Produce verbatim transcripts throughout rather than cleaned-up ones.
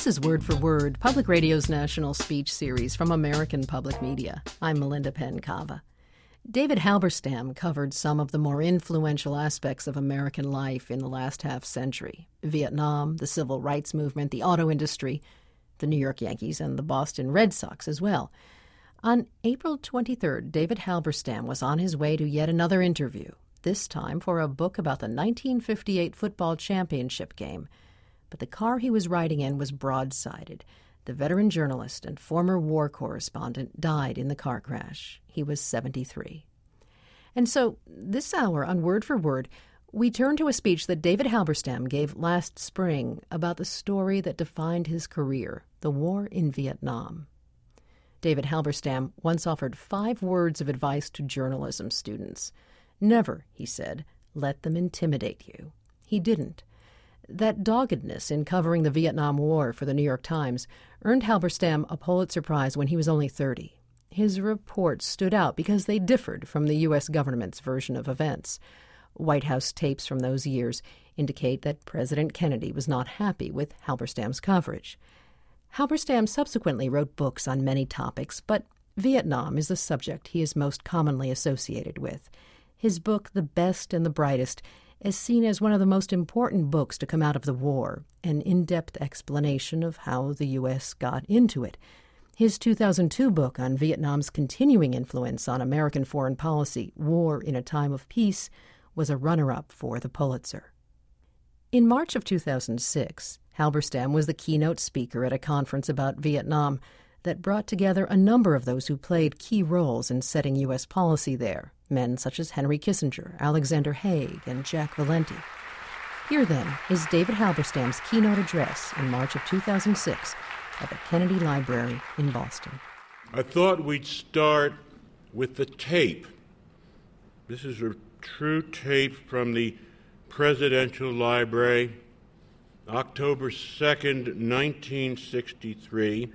This is Word for Word, Public Radio's national speech series from American Public Media. I'm Melinda Penn-Cava. David Halberstam covered some of the more influential aspects of American life in the last half-century: Vietnam, the civil rights movement, the auto industry, the New York Yankees, and the Boston Red Sox as well. On April twenty-third, David Halberstam was on his way to yet another interview, this time for a book about the nineteen fifty-eight football championship game. But the car he was riding in was broadsided. The veteran journalist and former war correspondent died in the car crash. He was seventy-three. And so, this hour on Word for Word, we turn to a speech that David Halberstam gave last spring about the story that defined his career, the war in Vietnam. David Halberstam once offered five words of advice to journalism students. Never, he said, let them intimidate you. He didn't. That doggedness in covering the Vietnam War for the New York Times earned Halberstam a Pulitzer Prize when he was only thirty. His reports stood out because they differed from the U S government's version of events. White House tapes from those years indicate that President Kennedy was not happy with Halberstam's coverage. Halberstam subsequently wrote books on many topics, but Vietnam is the subject he is most commonly associated with. His book, The Best and the Brightest, is seen as one of the most important books to come out of the war, an in-depth explanation of how the U S got into it. His two thousand two book on Vietnam's continuing influence on American foreign policy, War in a Time of Peace, was a runner-up for the Pulitzer. In March of two thousand six, Halberstam was the keynote speaker at a conference about Vietnam that brought together a number of those who played key roles in setting U S policy there, men such as Henry Kissinger, Alexander Haig, and Jack Valenti. Here, then, is David Halberstam's keynote address in March of two thousand six at the Kennedy Library in Boston. I thought we'd start with the tape. This is a true tape from the Presidential Library, October second, nineteen sixty-three.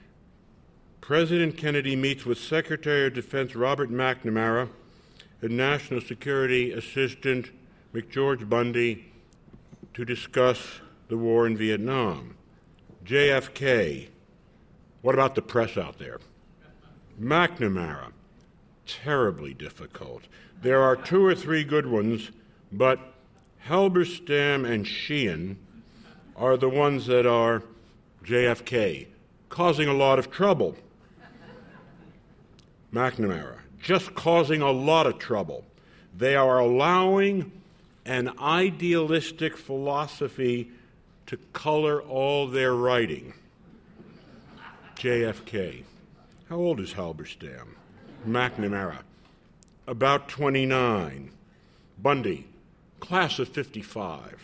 President Kennedy meets with Secretary of Defense Robert McNamara and National Security Assistant McGeorge Bundy to discuss the war in Vietnam. J F K, what about the press out there? McNamara, terribly difficult. There are two or three good ones, but Halberstam and Sheehan are the ones that are J F K, causing a lot of trouble. McNamara, just causing a lot of trouble. They are allowing an idealistic philosophy to color all their writing. J F K. How old is Halberstam? McNamara. About twenty-nine. Bundy. Class of fifty-five.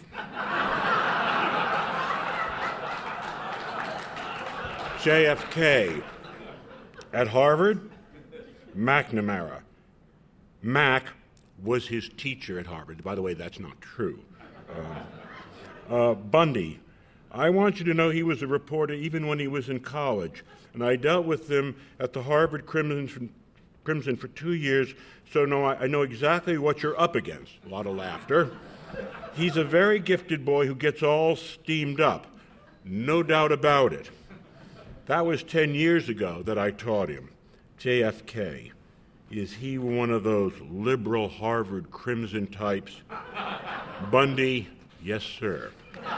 J F K. At Harvard? McNamara. Mac was his teacher at Harvard. By the way, that's not true. Uh, uh, Bundy. I want you to know he was a reporter even when he was in college, and I dealt with him at the Harvard Crimson, Crimson for two years, so no, I, I know exactly what you're up against. A lot of laughter. He's a very gifted boy who gets all steamed up. No doubt about it. That was ten years ago that I taught him. J F K, is he one of those liberal Harvard Crimson types? Bundy, yes, sir.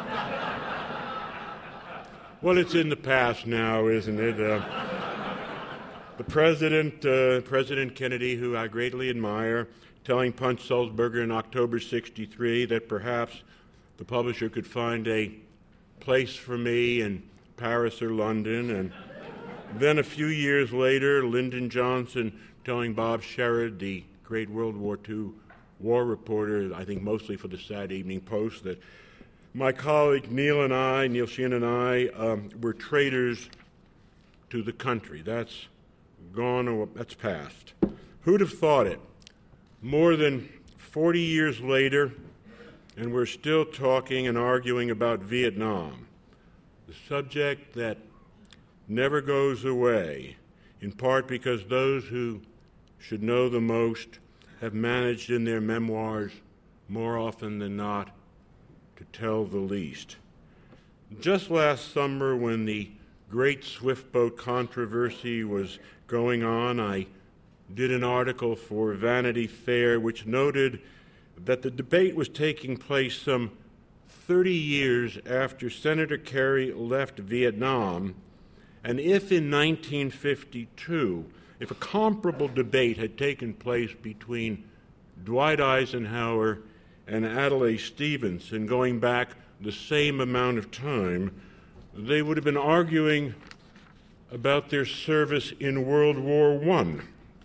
Well, it's in the past now, isn't it? Uh, the president, uh, President Kennedy, who I greatly admire, telling Punch Sulzberger in October sixty-three that perhaps the publisher could find a place for me in Paris or London, and then a few years later, Lyndon Johnson telling Bob Sherrod, the great World War Two war reporter, I think mostly for the Saturday Evening Post, that my colleague Neil and I, Neil Sheehan and I, um, were traitors to the country. That's gone, that's past. Who'd have thought it? More than forty years later, and we're still talking and arguing about Vietnam, the subject that never goes away, in part because those who should know the most have managed in their memoirs more often than not to tell the least. just last summer, when the great swift boat controversy was going on, I did an article for Vanity Fair which noted that the debate was taking place some thirty years after Senator Kerry left Vietnam, and if in nineteen fifty-two, if a comparable debate had taken place between Dwight Eisenhower and Adlai Stevenson, going back the same amount of time, they would have been arguing about their service in World War One.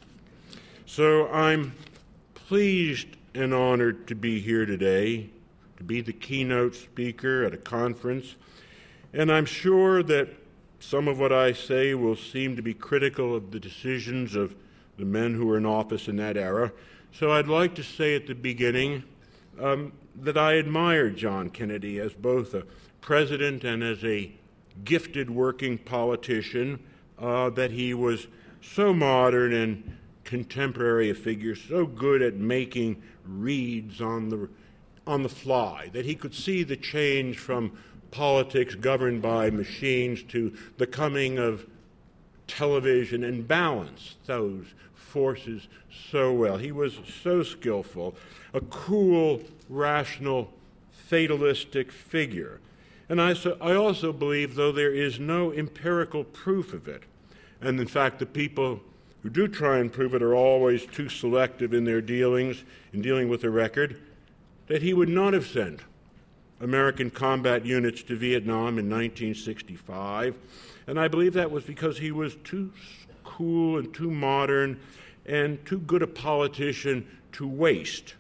So I'm pleased and honored to be here today, to be the keynote speaker at a conference, and I'm sure that some of what I say will seem to be critical of the decisions of the men who were in office in that era. So I'd like to say at the beginning um, that I admire John Kennedy as both a president and as a gifted working politician, uh, that he was so modern and contemporary a figure, so good at making reads on the on the fly, that he could see the change from politics governed by machines to the coming of television and balance those forces so well. He was so skillful, a cool, rational, fatalistic figure. And I, so, I also believe, though there is no empirical proof of it, and in fact the people who do try and prove it are always too selective in their dealings, in dealing with the record, that he would not have sent American combat units to Vietnam in nineteen sixty-five. And I believe that was because he was too cool and too modern and too good a politician to waste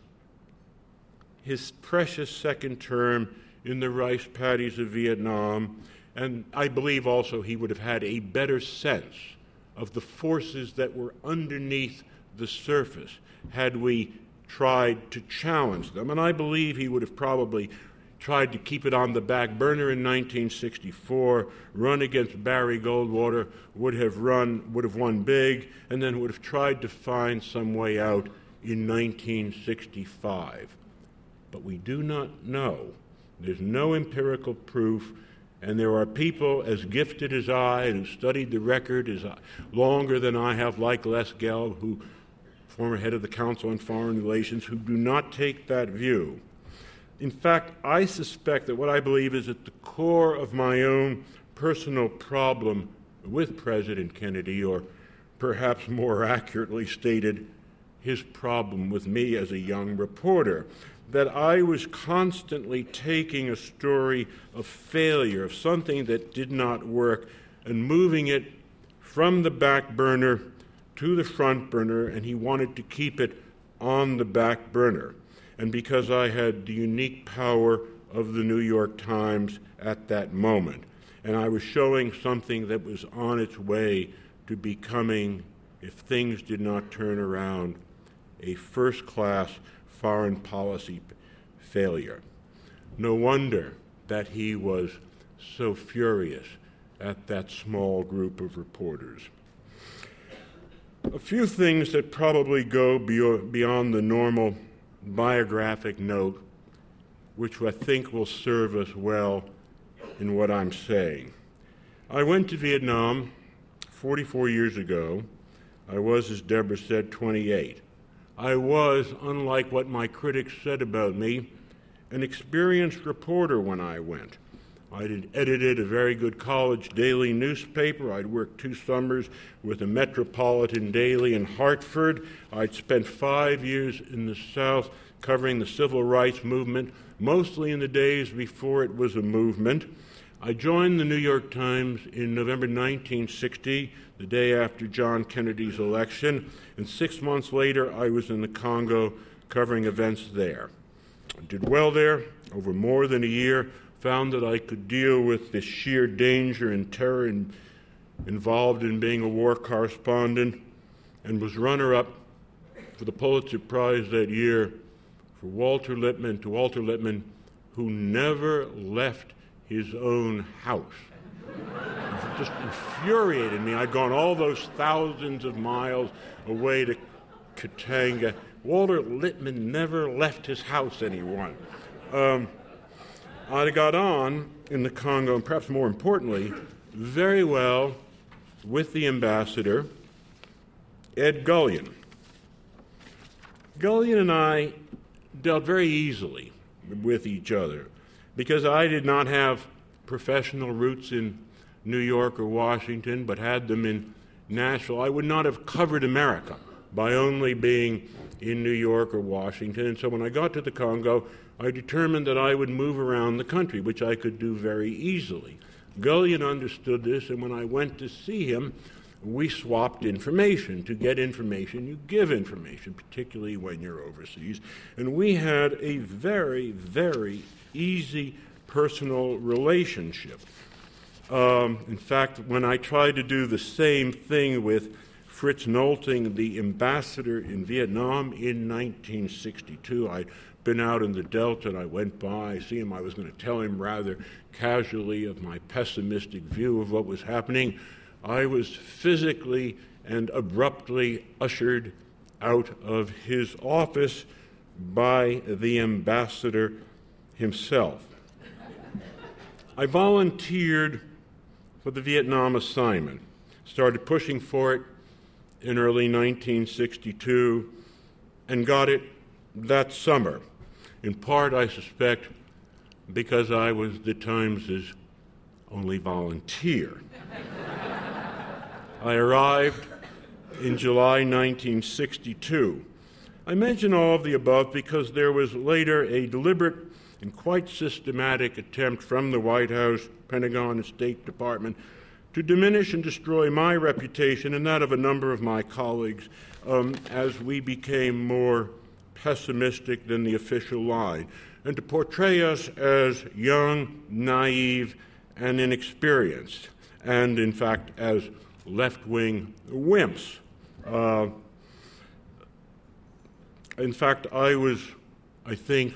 his precious second term in the rice paddies of Vietnam. And I believe also he would have had a better sense of the forces that were underneath the surface had we tried to challenge them. And I believe he would have probably tried to keep it on the back burner in nineteen sixty-four, run against Barry Goldwater, would have run, would have won big, and then would have tried to find some way out in nineteen sixty-five. But we do not know. There's no empirical proof, and there are people as gifted as I and who studied the record as I, longer than I have, like Les Gelb, who former head of the Council on Foreign Relations, who do not take that view. In fact, I suspect that what I believe is at the core of my own personal problem with President Kennedy, or perhaps more accurately stated, his problem with me as a young reporter, that I was constantly taking a story of failure, of something that did not work, and moving it from the back burner to the front burner, and he wanted to keep it on the back burner. And because I had the unique power of the New York Times at that moment, and I was showing something that was on its way to becoming, if things did not turn around, a first-class foreign policy failure. No wonder that he was so furious at that small group of reporters. A few things that probably go beyond the normal biographic note, which I think will serve us well in what I'm saying. I went to Vietnam forty-four years ago. I was, as Deborah said, twenty-eight. I was, unlike what my critics said about me, an experienced reporter when I went. I had edited a very good college daily newspaper. I'd worked two summers with a metropolitan daily in Hartford. I'd spent five years in the South covering the civil rights movement, mostly in the days before it was a movement. I joined the New York Times in November nineteen sixty, the day after John Kennedy's election, and six months later I was in the Congo covering events there. I did well there over more than a year, found that I could deal with the sheer danger and terror in, involved in being a war correspondent, and was runner-up for the Pulitzer Prize that year for Walter Lippmann, to Walter Lippmann, who never left his own house. It just infuriated me. I'd gone all those thousands of miles away to Katanga. Walter Lippmann never left his house, anyone. Um, I got on in the Congo, and perhaps more importantly, very well with the ambassador, Ed Gullion. Gullion and I dealt very easily with each other because I did not have professional roots in New York or Washington, but had them in Nashville. I would not have covered America by only being in New York or Washington. And so when I got to the Congo, I determined that I would move around the country, which I could do very easily. Gullion understood this, and when I went to see him, we swapped information. To get information, you give information, particularly when you're overseas. And we had a very, very easy personal relationship. Um, in fact, when I tried to do the same thing with Fritz Nolting, the ambassador in Vietnam in nineteen sixty-two, I'd been out in the Delta and I went by, I see him, I was going to tell him rather casually of my pessimistic view of what was happening. I was physically and abruptly ushered out of his office by the ambassador himself. I volunteered for the Vietnam assignment, started pushing for it in early nineteen sixty-two, and got it that summer, in part, I suspect, because I was the Times' only volunteer. I arrived in July nineteen sixty-two. I mention all of the above because there was later a deliberate and quite systematic attempt from the White House, Pentagon, and State Department to diminish and destroy my reputation and that of a number of my colleagues um, as we became more pessimistic than the official line, and to portray us as young, naive, and inexperienced, and in fact as left-wing wimps. Uh, in fact, I was, I think,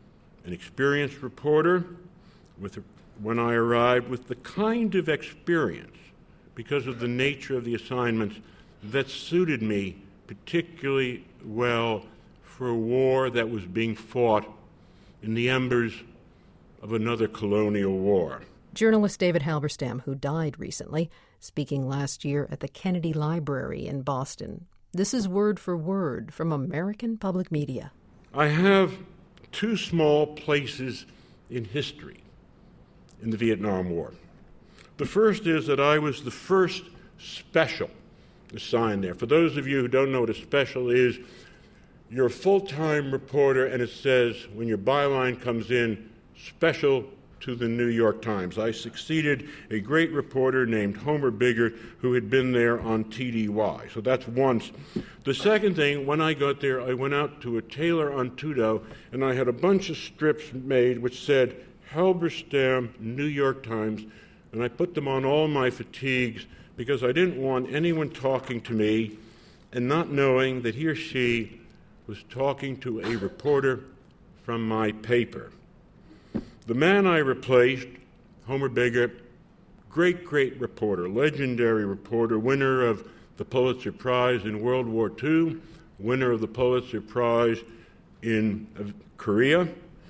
an experienced reporter with, when I arrived, with the kind of experience, because of the nature of the assignments, that suited me particularly well for a war that was being fought in the embers of another colonial war. Journalist David Halberstam, who died recently, speaking last year at the Kennedy Library in Boston. This is word for word from American Public Media. I have two small places in history in the Vietnam War. The first is that I was the first special assigned there. For those of you who don't know what a special is, you're a full-time reporter, and it says, when your byline comes in, special to the New York Times. I succeeded a great reporter named Homer Biggert, who had been there on T D Y. So that's once. The second thing, when I got there, I went out to a tailor on Tudo, and I had a bunch of strips made which said, Halberstam, New York Times, and I put them on all my fatigues because I didn't want anyone talking to me and not knowing that he or she was talking to a reporter from my paper. The man I replaced, Homer Biggert, great, great reporter, legendary reporter, winner of the Pulitzer Prize in World War Two, winner of the Pulitzer Prize in uh, Korea,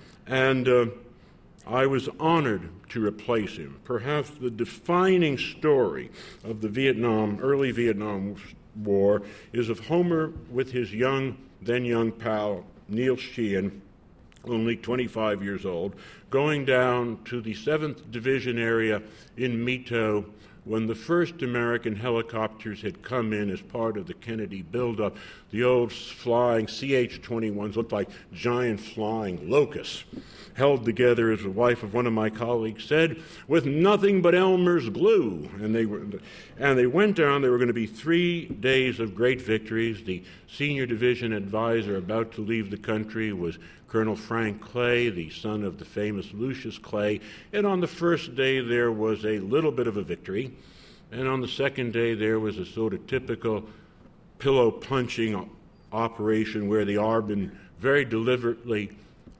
and uh, I was honored to replace him. Perhaps the defining story of the Vietnam, early Vietnam War is of Homer with his young, then young pal, Neil Sheehan, only twenty-five years old, going down to the seventh Division area in Mito when the first American helicopters had come in as part of the Kennedy buildup. The old flying C H twenty-ones looked like giant flying locusts, held together, as the wife of one of my colleagues said, with nothing but Elmer's glue. And they were, and they went down. There were going to be three days of great victories. The senior division advisor about to leave the country was Colonel Frank Clay, the son of the famous Lucius Clay. And on the first day, there was a little bit of a victory. And on the second day, there was a sort of typical pillow punching operation where the A R B N very deliberately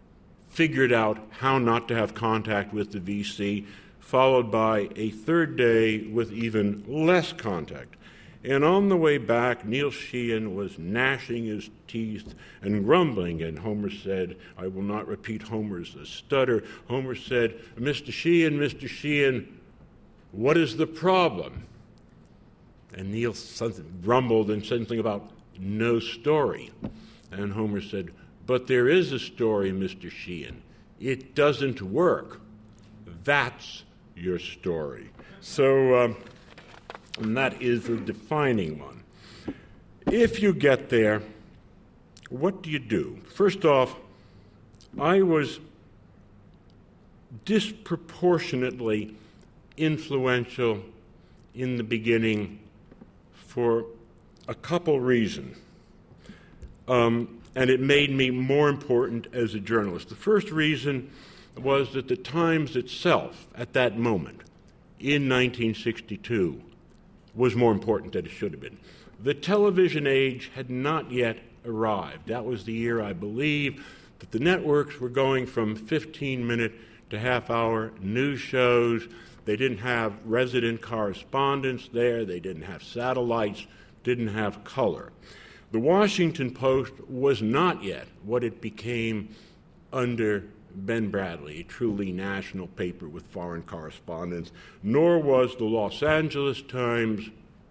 figured out how not to have contact with the V C, followed by a third day with even less contact. And on the way back, Neil Sheehan was gnashing his teeth and grumbling, and Homer said, I will not repeat Homer's stutter. Homer said, Mister Sheehan, Mister Sheehan, what is the problem? And Neil grumbled and said something about no story. And Homer said, but there is a story, Mister Sheehan. It doesn't work. That's your story. So, um, and that is a defining one. If you get there, what do you do? First off, I was disproportionately influential in the beginning for a couple reasons. Um, and it made me more important as a journalist. The first reason was that the Times itself, at that moment, in nineteen sixty-two, was more important than it should have been. The television age had not yet arrived. That was the year, I believe, that the networks were going from fifteen-minute to half-hour news shows. They didn't have resident correspondents there. They didn't have satellites, didn't have color. The Washington Post was not yet what it became under Ben Bradley, a truly national paper with foreign correspondents, nor was the Los Angeles Times,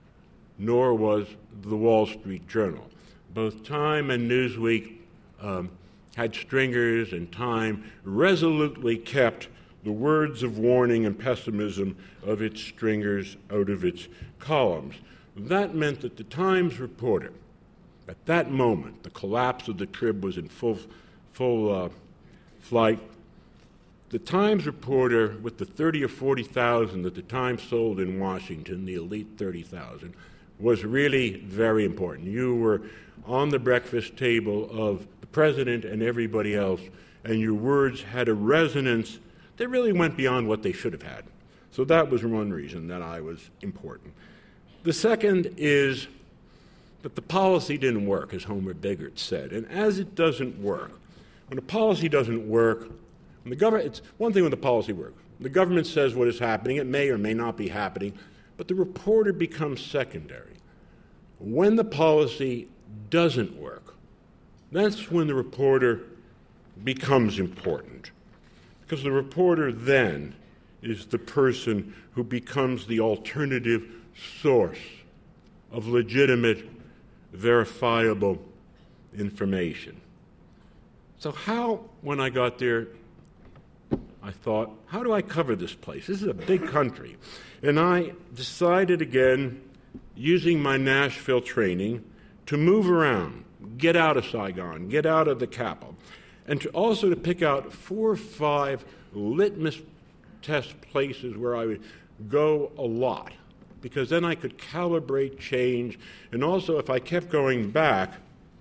nor was the Wall Street Journal. Both Time and Newsweek um, had stringers, and Time resolutely kept the words of warning and pessimism of its stringers out of its columns. That meant that the Times reporter, at that moment, the collapse of the Trib was in full, full uh, flight. The Times reporter, with the thirty or forty thousand that the Times sold in Washington, the elite thirty thousand, was really very important. You were on the breakfast table of the president and everybody else, and your words had a resonance that really went beyond what they should have had. So that was one reason that I was important. The second is that the policy didn't work, as Homer Biggert said. And as it doesn't work, when a policy doesn't work, when the government, it's one thing when the policy works. The government says what is happening. It may or may not be happening, but the reporter becomes secondary. When the policy doesn't work, that's when the reporter becomes important. Because the reporter then is the person who becomes the alternative source of legitimate, verifiable information. So how, when I got there, I thought, how do I cover this place? This is a big country. And I decided again, using my Nashville training, to move around, get out of Saigon, get out of the capital, and to also to pick out four or five litmus test places where I would go a lot, because then I could calibrate change, and also if I kept going back,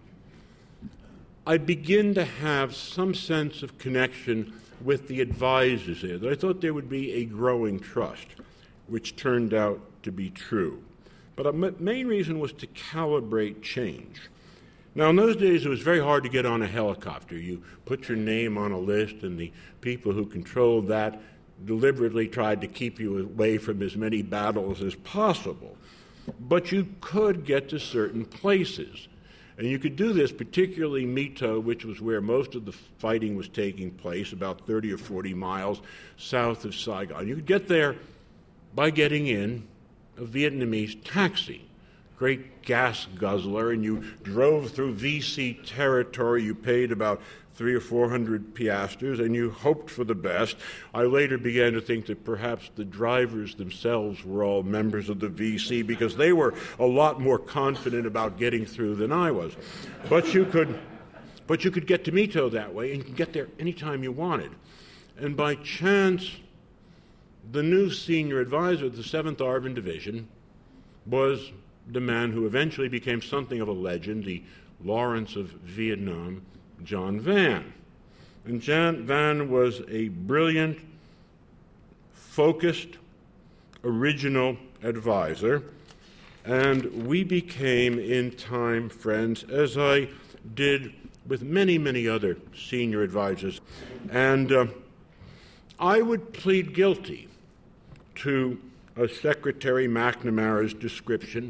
I'd begin to have some sense of connection with the advisors there, that I thought there would be a growing trust, which turned out to be true. But the main reason was to calibrate change. Now, in those days, it was very hard to get on a helicopter. You put your name on a list, and the people who controlled that deliberately tried to keep you away from as many battles as possible. But you could get to certain places. And you could do this, particularly Mito, which was where most of the fighting was taking place, about thirty or forty miles south of Saigon. You could get there by getting in a Vietnamese taxi, great gas guzzler, and you drove through V C territory. You paid about three or four hundred piastres, and you hoped for the best. I later began to think that perhaps the drivers themselves were all members of the V C, because they were a lot more confident about getting through than I was. But you could, but you could get to Mito that way, and you could get there anytime you wanted. And by chance, the new senior advisor of the seventh ARVN Division was the man who eventually became something of a legend, the Lawrence of Vietnam, John Vann. And John Vann was a brilliant, focused, original advisor, and we became in time friends, as I did with many, many other senior advisors. And uh, I would plead guilty to uh, Secretary McNamara's description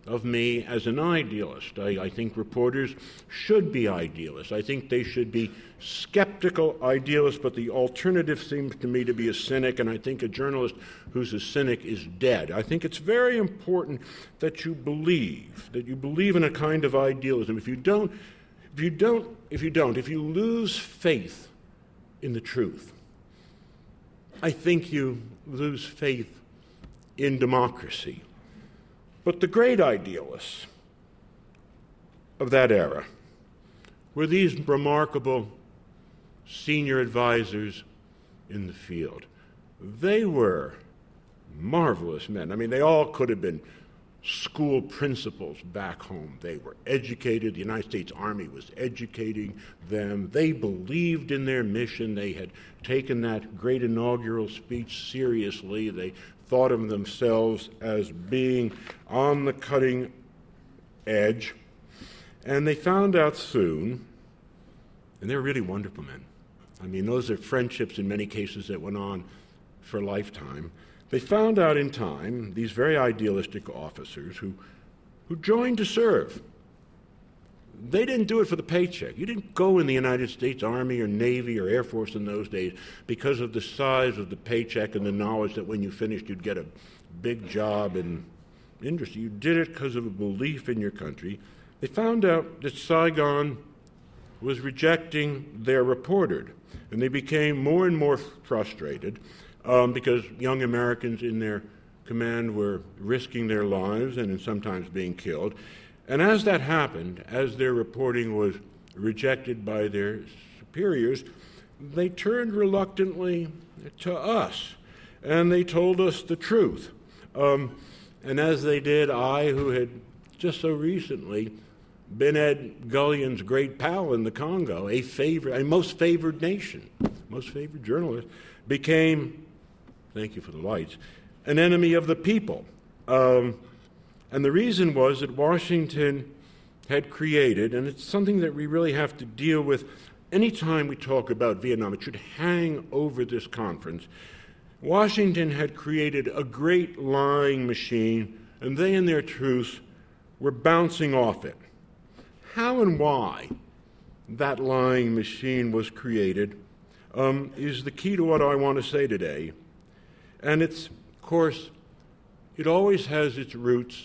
of me as an idealist. I, I think reporters should be idealists. I think they should be skeptical idealists, but the alternative seems to me to be a cynic, and I think a journalist who's a cynic is dead. I think it's very important that you believe, that you believe in a kind of idealism. If you don't, if you don't, if you don't, if you lose faith in the truth, I think you lose faith in democracy. But the great idealists of that era were these remarkable senior advisors in the field. They were marvelous men. I mean, they all could have been school principals back home. They were educated. The United States Army was educating them. They believed in their mission. They had taken that great inaugural speech seriously. They thought of themselves as being on the cutting edge. And they found out soon, and they're really wonderful men. I mean, those are friendships in many cases that went on for a lifetime. They found out in time, these very idealistic officers who, who joined to serve, they didn't do it for the paycheck. You didn't go in the United States Army or Navy or Air Force in those days because of the size of the paycheck and the knowledge that when you finished you'd get a big job in industry. You did it because of a belief in your country. They found out that Saigon was rejecting their reporter, and they became more and more frustrated um, because young Americans in their command were risking their lives and sometimes being killed. And as that happened, as their reporting was rejected by their superiors, they turned reluctantly to us, and they told us the truth. Um, and as they did, I, who had just so recently been Ed Gullion's great pal in the Congo, a favorite, a most favored nation, most favored journalist, became, thank you for the lights, an enemy of the people. Um, And the reason was that Washington had created, and it's something that we really have to deal with any time we talk about Vietnam, it should hang over this conference. Washington had created a great lying machine, and they and their troops were bouncing off it. How and why that lying machine was created um, is the key to what I want to say today. And it's, of course, it always has its roots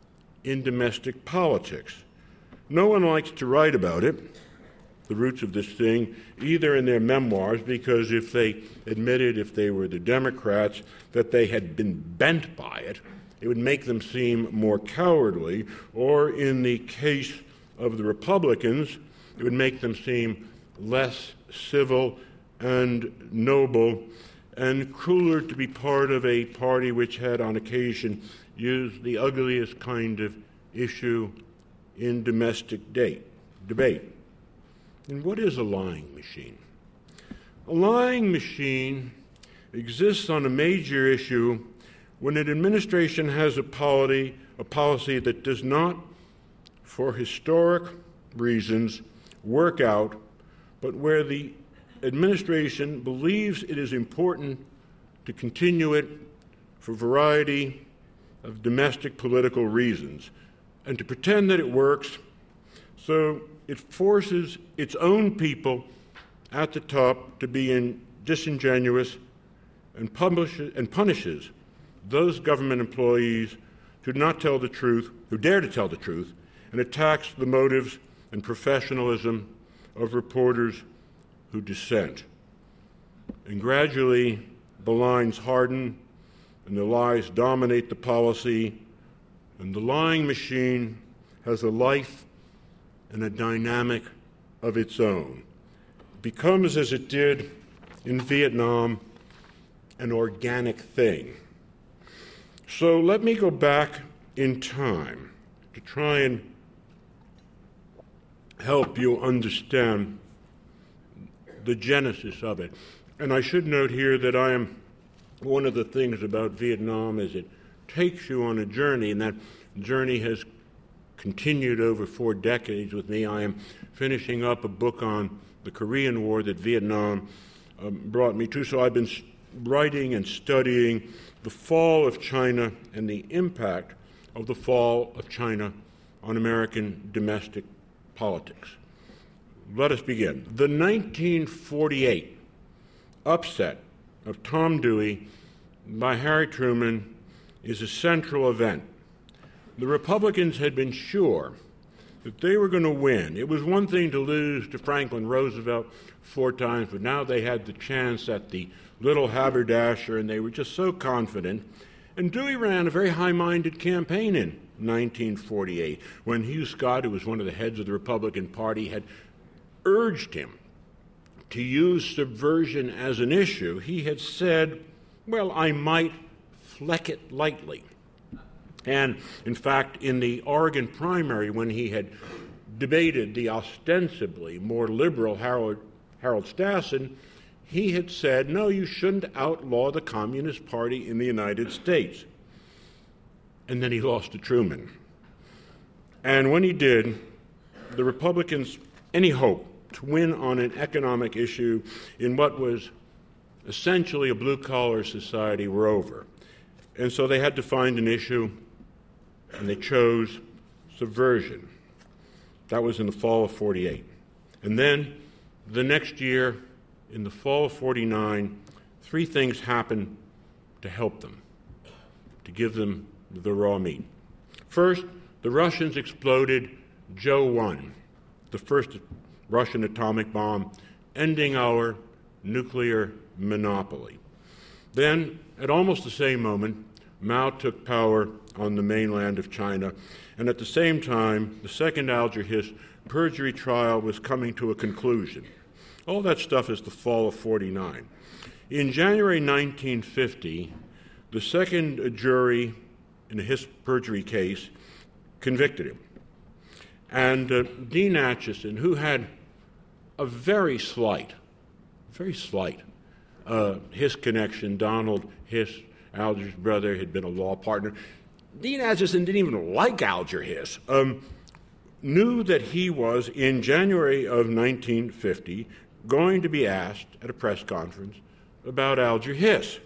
in domestic politics. No one likes to write about it, the roots of this thing, either in their memoirs, because if they admitted, if they were the Democrats, that they had been bent by it, it would make them seem more cowardly, or in the case of the Republicans, it would make them seem less civil and noble and crueler to be part of a party which had on occasion used the ugliest kind of issue in domestic date, debate. And what is a lying machine? A lying machine exists on a major issue when an administration has a policy, a policy that does not, for historic reasons, work out, but where the administration believes it is important to continue it for a variety of domestic political reasons, and to pretend that it works, so it forces its own people at the top to be in disingenuous and, publishes, and punishes those government employees who do not tell the truth, who dare to tell the truth, and attacks the motives and professionalism of reporters who dissent. And gradually, the lines harden, and the lies dominate the policy, and the lying machine has a life and a dynamic of its own. It becomes, as it did in Vietnam, an organic thing. So let me go back in time to try and help you understand the genesis of it. And I should note here that I am, one of the things about Vietnam is it takes you on a journey, and that journey has continued over four decades with me. I am finishing up a book on the Korean War that Vietnam um, brought me to, so I've been writing and studying the fall of China and the impact of the fall of China on American domestic politics. Let us begin. The nineteen forty-eight upset of Tom Dewey by Harry Truman is a central event. The Republicans had been sure that they were going to win. It was one thing to lose to Franklin Roosevelt four times, but now they had the chance at the little haberdasher, and they were just so confident. And Dewey ran a very high-minded campaign in nineteen forty-eight, when Hugh Scott, who was one of the heads of the Republican Party, had urged him to use subversion as an issue. He had said, well, I might fleck it lightly. And, in fact, in the Oregon primary, when he had debated the ostensibly more liberal Harold, Harold Stassen, he had said, no, you shouldn't outlaw the Communist Party in the United States. And then he lost to Truman. And when he did, the Republicans, any hope to win on an economic issue in what was essentially a blue-collar society were over. And so they had to find an issue, and they chose subversion. That was in the fall of forty-eight. And then the next year, in the fall of forty-nine, three things happened to help them, to give them the raw meat. First, the Russians exploded Joe one, the first Russian atomic bomb, ending our nuclear monopoly. Then, at almost the same moment, Mao took power on the mainland of China, and at the same time, the second Alger Hiss perjury trial was coming to a conclusion. All that stuff is the fall of forty-nine. In January nineteen fifty, the second jury in the Hiss perjury case convicted him. And uh, Dean Acheson, who had a very slight, very slight uh, Hiss connection, Donald Hiss, Alger's brother, had been a law partner. Dean Acheson didn't even like Alger Hiss, um, knew that he was, in January of nineteen fifty, going to be asked at a press conference about Alger Hiss.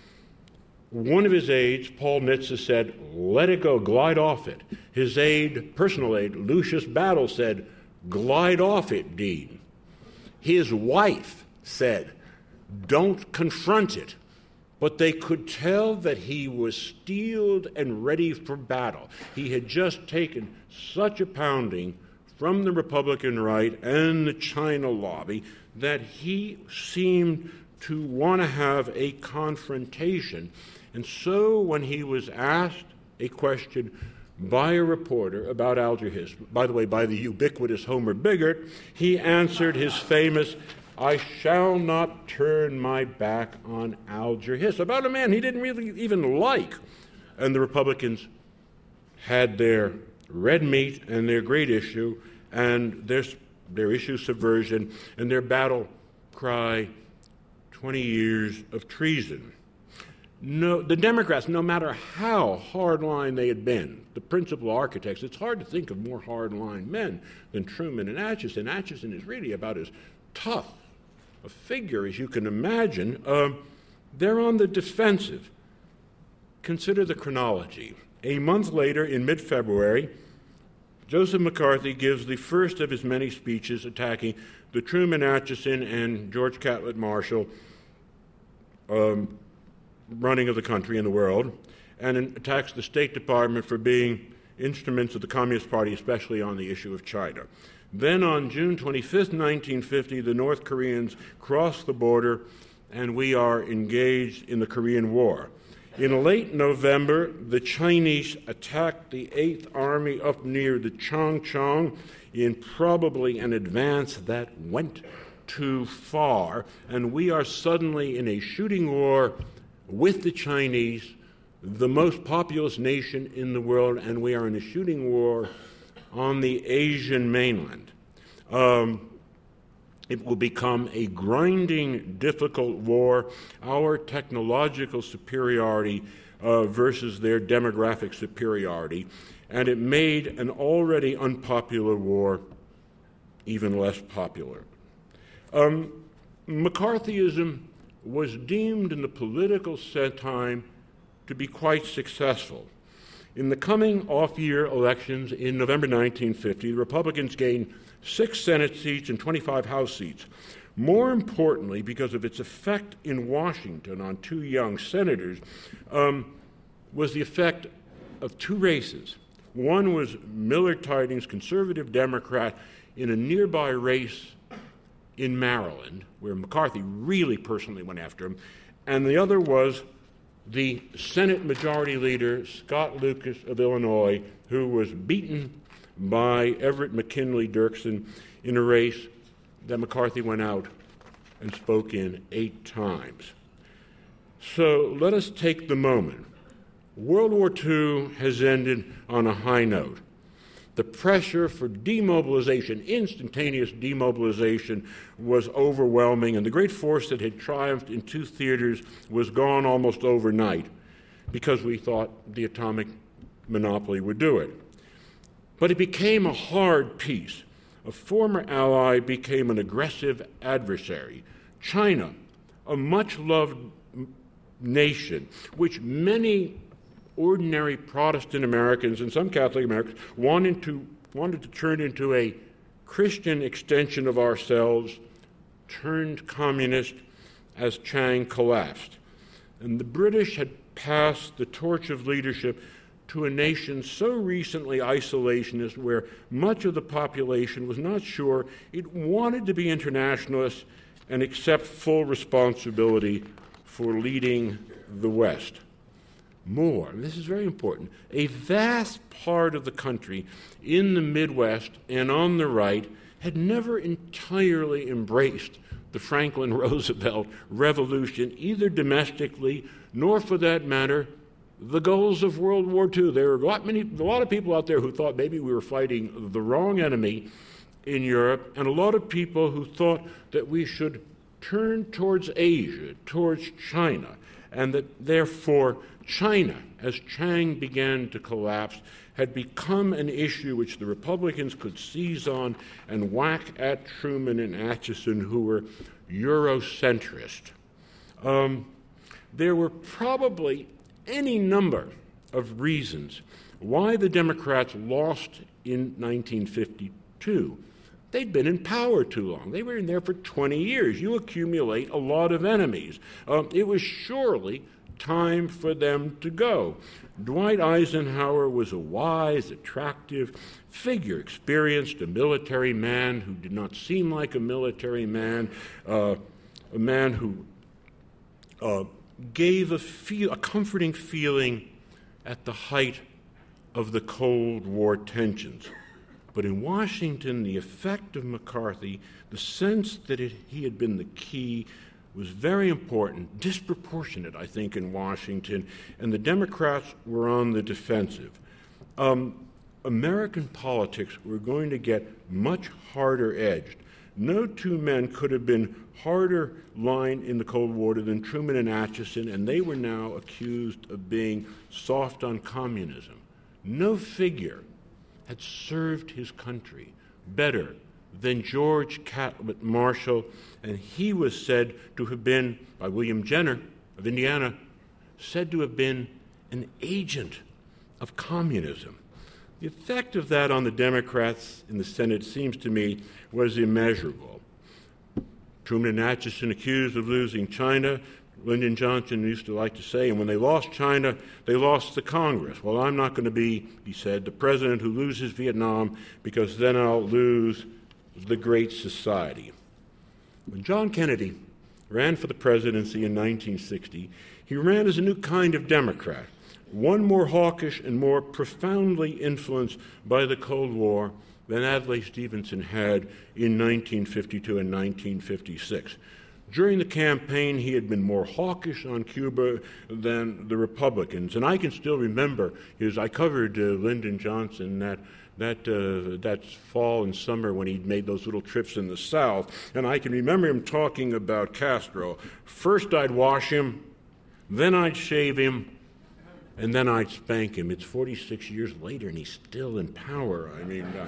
One of his aides, Paul Nitze, said, let it go, glide off it. His aide, personal aide, Lucius Battle, said, glide off it, Dean. His wife said, don't confront it. But they could tell that he was steeled and ready for battle. He had just taken such a pounding from the Republican right and the China lobby that he seemed to want to have a confrontation. And so when he was asked a question by a reporter about Alger Hiss, by the way, by the ubiquitous Homer Biggert, he answered his famous, I shall not turn my back on Alger Hiss, about a man he didn't really even like. And the Republicans had their red meat and their great issue, and their, their issue subversion, and their battle cry, twenty years of treason. No, the Democrats, no matter how hardline they had been, the principal architects, it's hard to think of more hardline men than Truman and Acheson. Acheson is really about as tough a figure as you can imagine. Uh, they're on the defensive. Consider the chronology. A month later, in mid-February, Joseph McCarthy gives the first of his many speeches attacking the Truman, Acheson, and George Catlett Marshall um, running of the country and the world, and attacks the State Department for being instruments of the Communist Party, especially on the issue of China. Then on June twenty-fifth, nineteen fifty, the North Koreans cross the border, and we are engaged in the Korean War. In late November, the Chinese attacked the Eighth Army up near the Chongchong in probably an advance that went too far, and we are suddenly in a shooting war with the Chinese, the most populous nation in the world, and we are in a shooting war on the Asian mainland. Um, it will become a grinding, difficult war, our technological superiority uh, versus their demographic superiority, and it made an already unpopular war even less popular. Um, McCarthyism was deemed in the political set time to be quite successful. In the coming off-year elections in November nineteen fifty, the Republicans gained six Senate seats and twenty-five House seats. More importantly, because of its effect in Washington on two young senators, um, was the effect of two races. One was Millard Tydings, conservative Democrat, in a nearby race in Maryland, where McCarthy really personally went after him, and the other was the Senate Majority Leader, Scott Lucas of Illinois, who was beaten by Everett McKinley Dirksen in a race that McCarthy went out and spoke in eight times. So let us take the moment. World War Two has ended on a high note. The pressure for demobilization, instantaneous demobilization, was overwhelming, and the great force that had triumphed in two theaters was gone almost overnight because we thought the atomic monopoly would do it. But it became a hard peace. A former ally became an aggressive adversary. China, a much-loved nation, which many ordinary Protestant Americans and some Catholic Americans wanted to, wanted to turn into a Christian extension of ourselves, turned communist as Chiang collapsed. And the British had passed the torch of leadership to a nation so recently isolationist where much of the population was not sure it wanted to be internationalist and accept full responsibility for leading the West. More, and this is very important, a vast part of the country in the Midwest and on the right had never entirely embraced the Franklin Roosevelt revolution, either domestically nor, for that matter, the goals of World War Two. There were a lot, many, a lot of people out there who thought maybe we were fighting the wrong enemy in Europe, and a lot of people who thought that we should turn towards Asia, towards China, and that therefore China, as Chiang began to collapse, had become an issue which the Republicans could seize on and whack at Truman and Acheson, who were Eurocentrist. Um, there were probably any number of reasons why the Democrats lost in nineteen fifty-two. They'd been in power too long. They were in there for twenty years. You accumulate a lot of enemies. Um, it was surely time for them to go. Dwight Eisenhower was a wise, attractive figure, experienced, a military man who did not seem like a military man, uh, a man who uh, gave a, feel, a comforting feeling at the height of the Cold War tensions. But in Washington, the effect of McCarthy, the sense that it, he had been the key, was very important, disproportionate, I think, in Washington, and the Democrats were on the defensive. Um, American politics were going to get much harder edged. No two men could have been harder lined in the Cold War than Truman and Acheson, and they were now accused of being soft on communism. No figure had served his country better than George Catlett Marshall, and he was said to have been, by William Jenner of Indiana, said to have been an agent of communism. The effect of that on the Democrats in the Senate seems to me was immeasurable. Truman and Acheson accused of losing China. Lyndon Johnson used to like to say, and when they lost China, they lost the Congress. Well, I'm not going to be, he said, the president who loses Vietnam, because then I'll lose the Great Society. When John Kennedy ran for the presidency in nineteen sixty, he ran as a new kind of Democrat, one more hawkish and more profoundly influenced by the Cold War than Adlai Stevenson had in nineteen fifty-two and nineteen fifty-six. During the campaign, he had been more hawkish on Cuba than the Republicans. And I can still remember his, I covered uh, Lyndon Johnson that that uh, that fall and summer when he made those little trips in the South. And I can remember him talking about Castro. First I'd wash him, then I'd shave him, and then I'd spank him. It's forty-six years later and he's still in power. I mean, uh,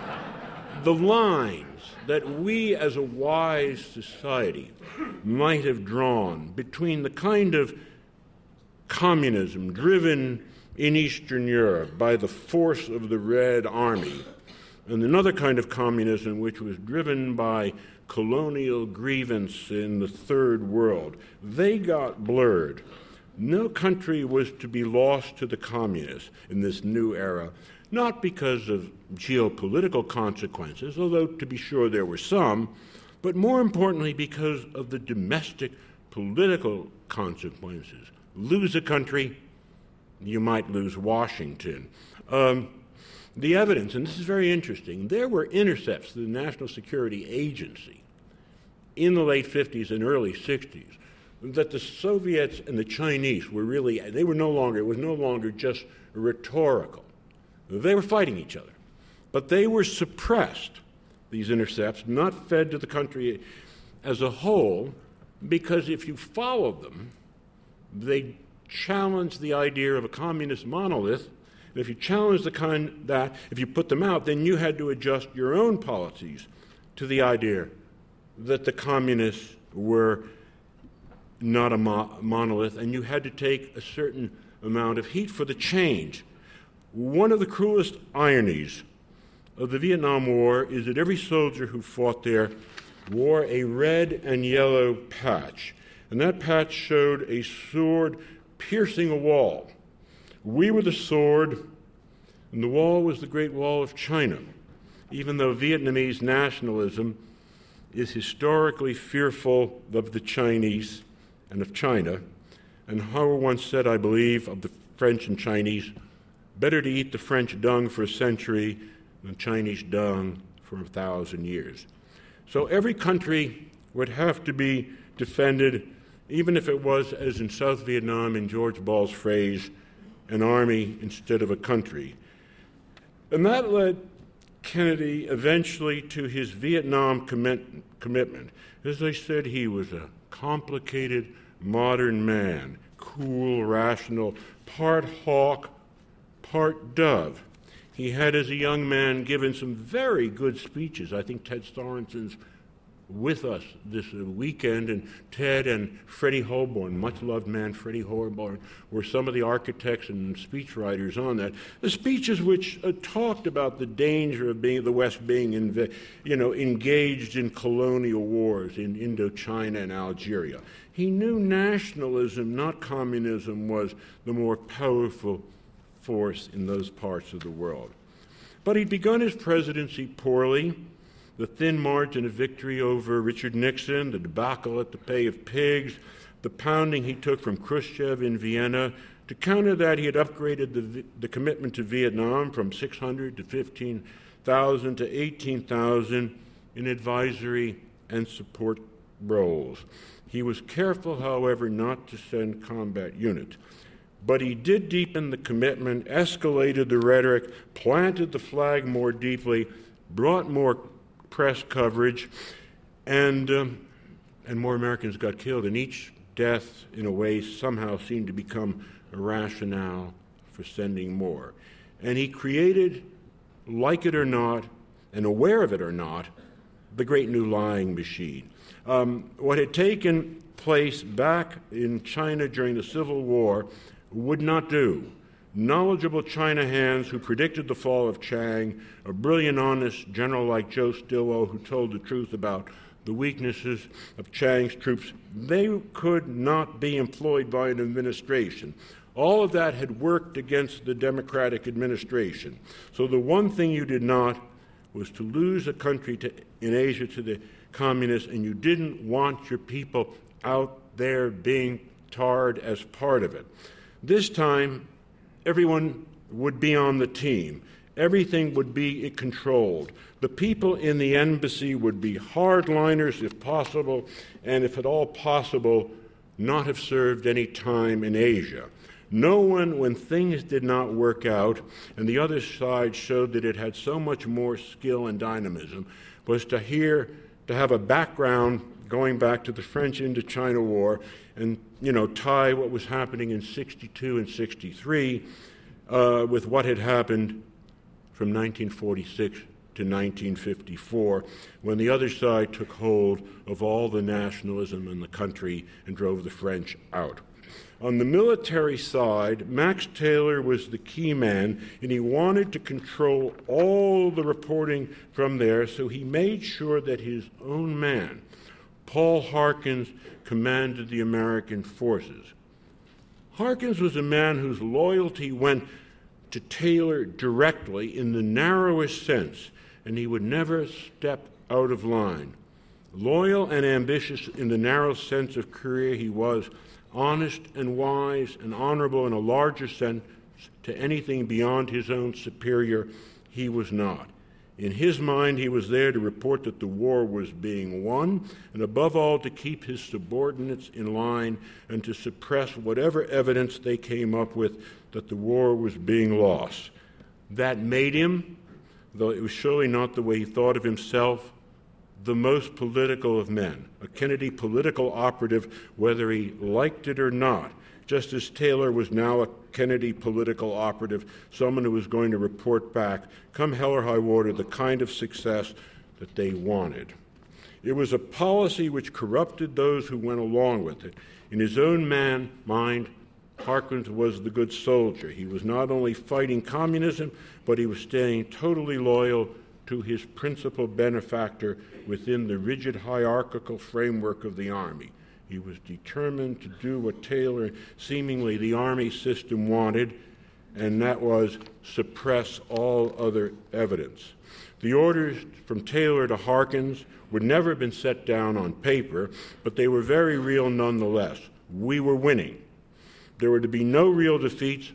the lines that we as a wise society might have drawn between the kind of communism driven in Eastern Europe by the force of the Red Army, and another kind of communism which was driven by colonial grievance in the Third World, they got blurred. No country was to be lost to the communists in this new era, not because of geopolitical consequences, although to be sure there were some, but more importantly because of the domestic political consequences. Lose a country, you might lose Washington. Um, the evidence, and this is very interesting, there were intercepts to the National Security Agency in the late fifties and early sixties that the Soviets and the Chinese were really, they were no longer, it was no longer just rhetorical. They were fighting each other. But they were suppressed, these intercepts, not fed to the country as a whole, because if you followed them, they challenged the idea of a communist monolith. And if you challenged the kind that, if you put them out, then you had to adjust your own policies to the idea that the communists were not a mo- monolith, and you had to take a certain amount of heat for the change. One of the cruelest ironies of the Vietnam War is that every soldier who fought there wore a red and yellow patch, and that patch showed a sword piercing a wall. We were the sword, and the wall was the Great Wall of China, even though Vietnamese nationalism is historically fearful of the Chinese and of China, and Howard once said, I believe, of the French and Chinese, better to eat the French dung for a century than Chinese dung for a thousand years. So every country would have to be defended, even if it was, as in South Vietnam, in George Ball's phrase, an army instead of a country. And that led Kennedy eventually to his Vietnam commit, commitment. As I said, he was a complicated, modern man, cool, rational, part hawk, part dove. He had, as a young man, given some very good speeches. I think Ted Sorensen's with us this weekend, and Ted and Freddie Holborn, much-loved man Freddie Holborn, were some of the architects and speechwriters on that. The speeches which uh, talked about the danger of being the West being, inv- you know, engaged in colonial wars in Indochina and Algeria. He knew nationalism, not communism, was the more powerful force in those parts of the world. But he'd begun his presidency poorly. The thin margin of victory over Richard Nixon, the debacle at the Bay of Pigs, the pounding he took from Khrushchev in Vienna. To counter that, he had upgraded the, the commitment to Vietnam from six hundred to fifteen thousand to eighteen thousand in advisory and support roles. He was careful, however, not to send combat units. But he did deepen the commitment, escalated the rhetoric, planted the flag more deeply, brought more press coverage, and um, and more Americans got killed. And each death, in a way, somehow seemed to become a rationale for sending more. And he created, like it or not, and aware of it or not, the great new lying machine. Um, what had taken place back in China during the Civil War would not do. Knowledgeable China hands who predicted the fall of Chiang, a brilliant, honest general like Joe Stilwell who told the truth about the weaknesses of Chiang's troops, they could not be employed by an administration. All of that had worked against the Democratic administration. So the one thing you did not was to lose a country to, in Asia to the communists, and you didn't want your people out there being tarred as part of it. This time, everyone would be on the team. Everything would be controlled. The people in the embassy would be hardliners if possible, and if at all possible, not have served any time in Asia. No one, when things did not work out, and the other side showed that it had so much more skill and dynamism, was to hear, to have a background going back to the French Indochina War, and, you know, tie what was happening in sixty-two and sixty-three uh, with what had happened from nineteen forty-six to nineteen fifty-four, when the other side took hold of all the nationalism in the country and drove the French out. On the military side, Max Taylor was the key man, and he wanted to control all the reporting from there, so he made sure that his own man, Paul Harkins, commanded the American forces. Harkins was a man whose loyalty went to Taylor directly in the narrowest sense, and he would never step out of line. Loyal and ambitious in the narrow sense of career he was, honest and wise and honorable in a larger sense to anything beyond his own superior, he was not. In his mind, he was there to report that the war was being won, and above all, to keep his subordinates in line and to suppress whatever evidence they came up with that the war was being lost. That made him, though it was surely not the way he thought of himself, the most political of men, a Kennedy political operative, whether he liked it or not, just as Taylor was now a Kennedy political operative, someone who was going to report back, come hell or high water, the kind of success that they wanted. It was a policy which corrupted those who went along with it. In his own man, mind, Harkins was the good soldier. He was not only fighting communism, but he was staying totally loyal to his principal benefactor within the rigid hierarchical framework of the Army. He was determined to do what Taylor, seemingly the Army system, wanted, and that was suppress all other evidence. The orders from Taylor to Harkins would never have been set down on paper, but they were very real nonetheless. We were winning. There were to be no real defeats.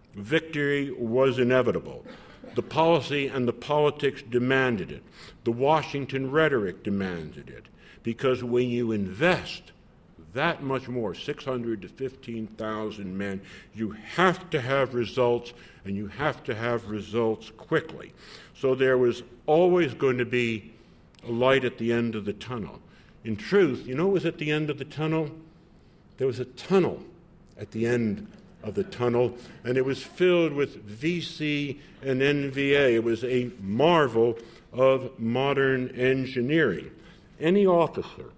Victory was inevitable. The policy and the politics demanded it. The Washington rhetoric demanded it. Because when you invest that much more, six hundred to fifteen thousand men, you have to have results, and you have to have results quickly. So there was always going to be a light at the end of the tunnel. In truth, you know what was at the end of the tunnel? There was a tunnel at the end of the tunnel, and it was filled with V C and N V A. It was a marvel of modern engineering. Any officer,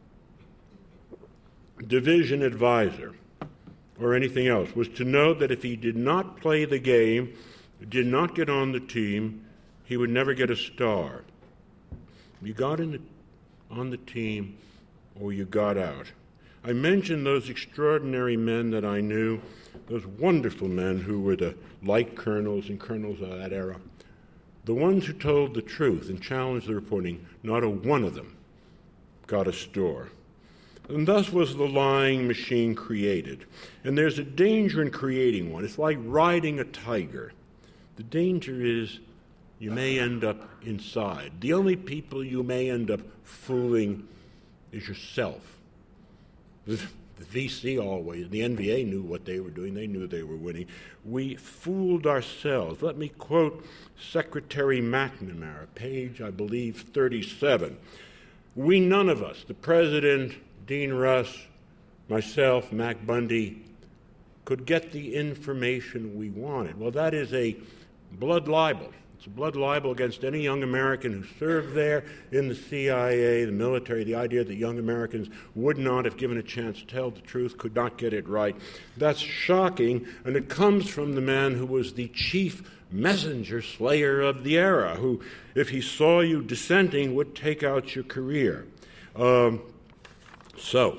division advisor, or anything else was to know that if he did not play the game, did not get on the team, he would never get a star. You got in the, on the team, or you got out. I mentioned those extraordinary men that I knew, those wonderful men who were the light colonels and colonels of that era. The ones who told the truth and challenged the reporting, not a one of them got a star. And thus was the lying machine created. And there's a danger in creating one. It's like riding a tiger. The danger is you may end up inside. The only people you may end up fooling is yourself. The, the V C always, the N V A knew what they were doing. They knew they were winning. We fooled ourselves. Let me quote Secretary McNamara, page, I believe, thirty-seven. We, none of us, the President, Dean Russ, myself, Mac Bundy, could get the information we wanted. Well, that is a blood libel. It's a blood libel against any young American who served there in the C I A, the military, the idea that young Americans would not, if given a chance to tell the truth, could not get it right. That's shocking, and it comes from the man who was the chief messenger slayer of the era, who, if he saw you dissenting, would take out your career. Um, so,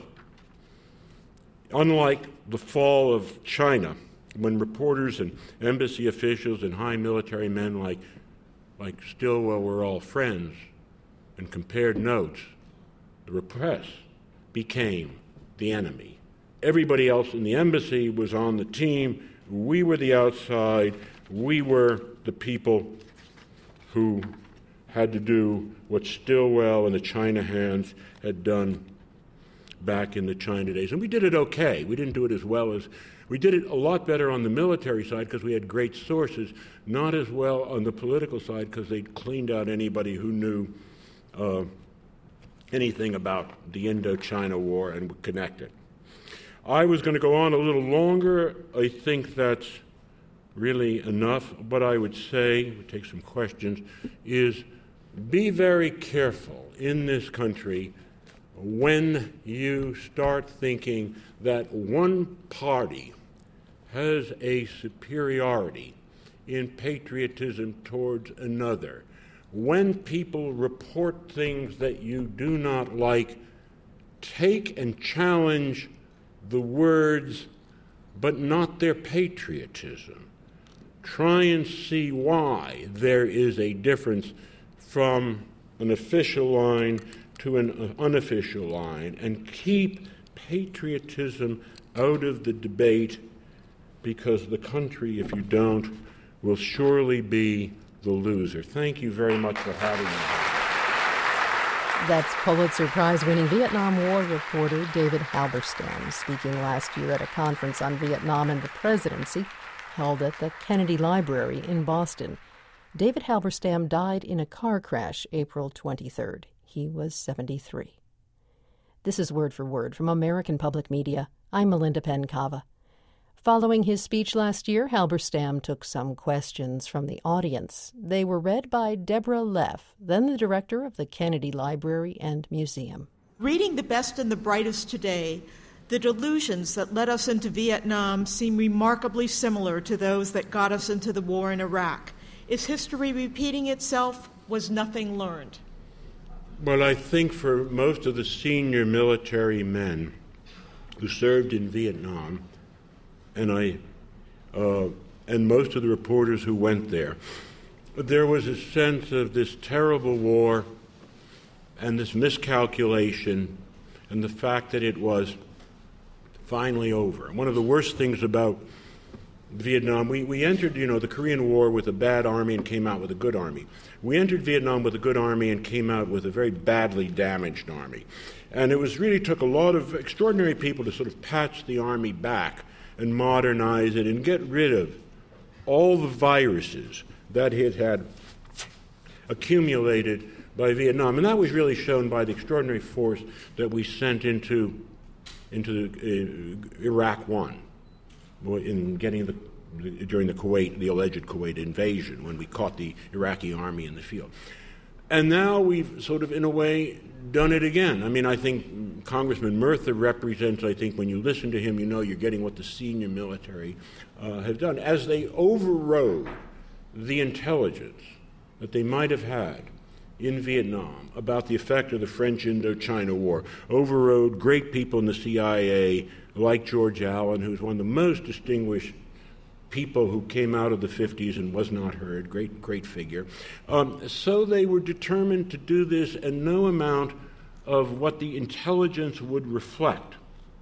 unlike the fall of China, when reporters and embassy officials and high military men like, like Stilwell were all friends and compared notes, the press became the enemy. Everybody else in the embassy was on the team. We were the outside. We were the people who had to do what Stilwell and the China hands had done back in the China days. And we did it okay. We didn't do it as well as We did it a lot better on the military side because we had great sources, not as well on the political side because they'd cleaned out anybody who knew uh, anything about the Indochina War and would connect it. I was going to go on a little longer. I think that's really enough. What I would say, we'll take some questions, is be very careful in this country when you start thinking that one party has a superiority in patriotism towards another. When people report things that you do not like, take and challenge the words, but not their patriotism. Try and see why there is a difference from an official line to an unofficial line, and keep patriotism out of the debate, because the country, if you don't, will surely be the loser. Thank you very much for having me. That's Pulitzer Prize-winning Vietnam War reporter David Halberstam speaking last year at a conference on Vietnam and the presidency held at the Kennedy Library in Boston. David Halberstam died in a car crash April twenty-third. He was seventy-three. This is Word for Word from American Public Media. I'm Melinda Penn-Cava. Following his speech last year, Halberstam took some questions from the audience. They were read by Deborah Leff, then the director of the Kennedy Library and Museum. Reading the best and the brightest today, the delusions that led us into Vietnam seem remarkably similar to those that got us into the war in Iraq. Is history repeating itself? Was nothing learned? Well, I think for most of the senior military men who served in Vietnam, and I, uh, and most of the reporters who went there, there was a sense of this terrible war and this miscalculation and the fact that it was finally over. And one of the worst things about Vietnam, we, we entered, you know, the Korean War with a bad army and came out with a good army. We entered Vietnam with a good army and came out with a very badly damaged army. And it was really took a lot of extraordinary people to sort of patch the army back and modernize it and get rid of all the viruses that it had accumulated by Vietnam. And that was really shown by the extraordinary force that we sent into, into uh, Iraq One, in getting the, during the Kuwait, the alleged Kuwait invasion, when we caught the Iraqi army in the field. And now we've sort of, in a way, done it again. I mean, I think Congressman Murtha represents, I think when you listen to him, you know you're getting what the senior military uh, have done. As they overrode the intelligence that they might have had in Vietnam about the effect of the French Indochina War, overrode great people in the C I A like George Allen, who's one of the most distinguished people who came out of the fifties and was not heard, great, great figure. Um, so they were determined to do this, and no amount of what the intelligence would reflect,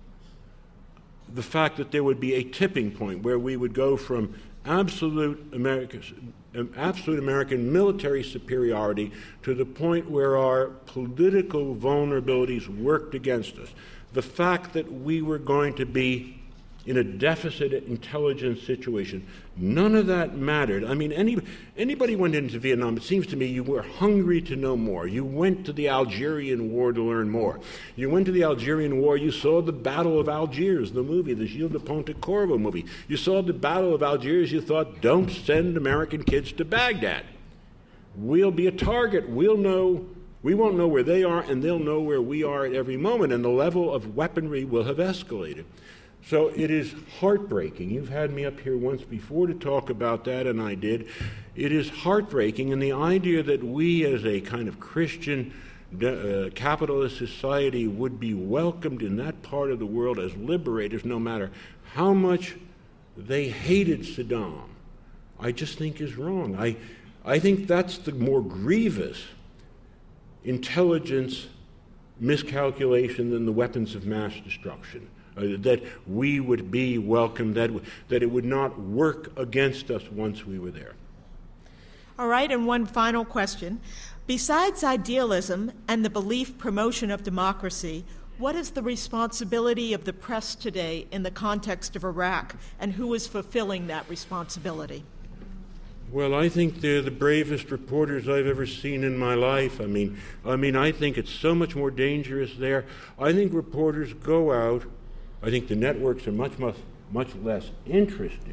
the fact that there would be a tipping point where we would go from absolute America, absolute American military superiority to the point where our political vulnerabilities worked against us. The fact that we were going to be in a deficit intelligence situation, none of that mattered. I mean, any, anybody went into Vietnam, it seems to me you were hungry to know more. You went to the Algerian War to learn more. You went to the Algerian War, you saw the Battle of Algiers, the movie, the Gilles de Pontecorvo movie. You saw the Battle of Algiers, you thought, don't send American kids to Baghdad. We'll be a target. We'll know, we won't know where they are, and they'll know where we are at every moment, and the level of weaponry will have escalated. So it is heartbreaking. You've had me up here once before to talk about that, and I did. It is heartbreaking, and the idea that we as a kind of Christian uh, capitalist society would be welcomed in that part of the world as liberators, no matter how much they hated Saddam, I just think is wrong. I, I think that's the more grievous intelligence miscalculation than the weapons of mass destruction. Uh, that we would be welcome, that, w- that it would not work against us once we were there. All right, and one final question. Besides idealism and the belief promotion of democracy, what is the responsibility of the press today in the context of Iraq, and who is fulfilling that responsibility? Well, I think they're the bravest reporters I've ever seen in my life. I mean, I mean, I think it's so much more dangerous there. I think reporters go out. I think the networks are much, much, much less interested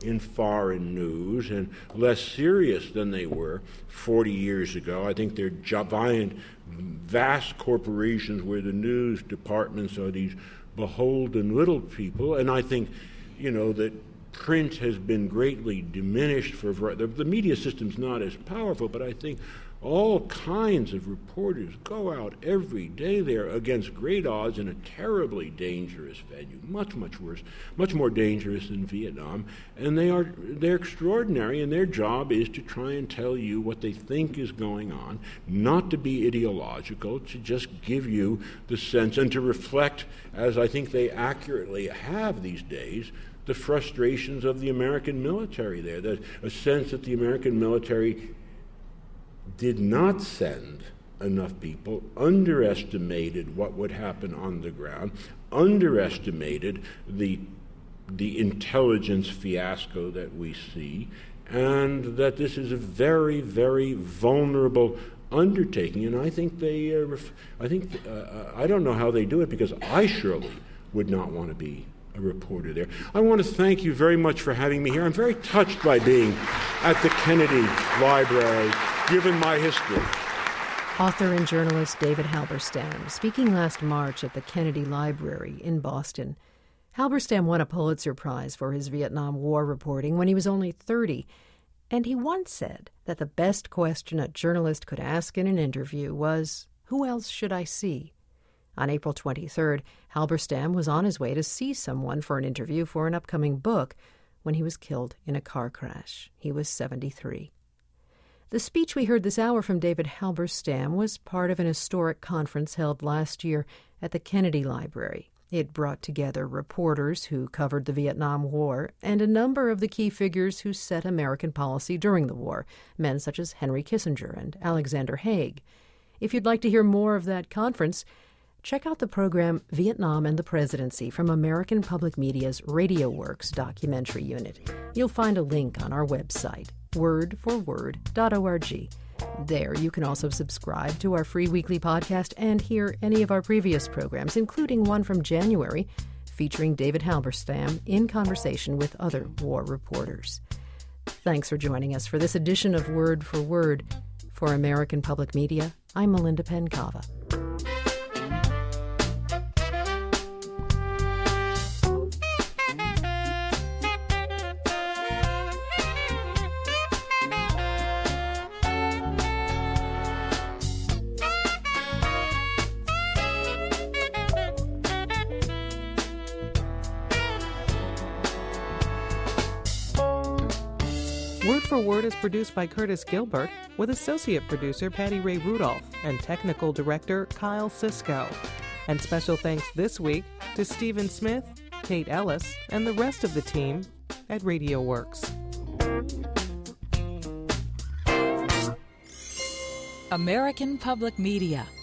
in foreign news and less serious than they were forty years ago. I think they're giant, vast corporations where the news departments are these beholden little people, and I think, you know, that print has been greatly diminished for the, the media system's not as powerful, but I think all kinds of reporters go out every day there against great odds in a terribly dangerous venue, much, much worse, much more dangerous than Vietnam, and they are they're extraordinary, and their job is to try and tell you what they think is going on, not to be ideological, to just give you the sense and to reflect, as I think they accurately have these days, the frustrations of the American military there, that a sense that the American military did not send enough people, underestimated what would happen on the ground, underestimated the the intelligence fiasco that we see, and that this is a very, very vulnerable undertaking. And I think they, uh, ref- I think, uh, I don't know how they do it, because I surely would not want to be a reporter there. I want to thank you very much for having me here. I'm very touched by being at the Kennedy Library, given my history. Author and journalist David Halberstam, speaking last March at the Kennedy Library in Boston. Halberstam won a Pulitzer Prize for his Vietnam War reporting when he was only thirty, and he once said that the best question a journalist could ask in an interview was, "Who else should I see?" On April twenty-third, Halberstam was on his way to see someone for an interview for an upcoming book when he was killed in a car crash. He was seventy-three. The speech we heard this hour from David Halberstam was part of an historic conference held last year at the Kennedy Library. It brought together reporters who covered the Vietnam War and a number of the key figures who set American policy during the war, men such as Henry Kissinger and Alexander Haig. If you'd like to hear more of that conference, check out the program Vietnam and the Presidency from American Public Media's Radio Works documentary unit. You'll find a link on our website, word for word dot org. There you can also subscribe to our free weekly podcast and hear any of our previous programs, including one from January featuring David Halberstam in conversation with other war reporters. Thanks for joining us for this edition of Word for Word. For American Public Media, I'm Melinda Penn-Cava. Word for Word is produced by Curtis Gilbert, with associate producer Patty Ray Rudolph and technical director Kyle Sisko. And special thanks this week to Stephen Smith, Kate Ellis, and the rest of the team at Radio Works. American Public Media.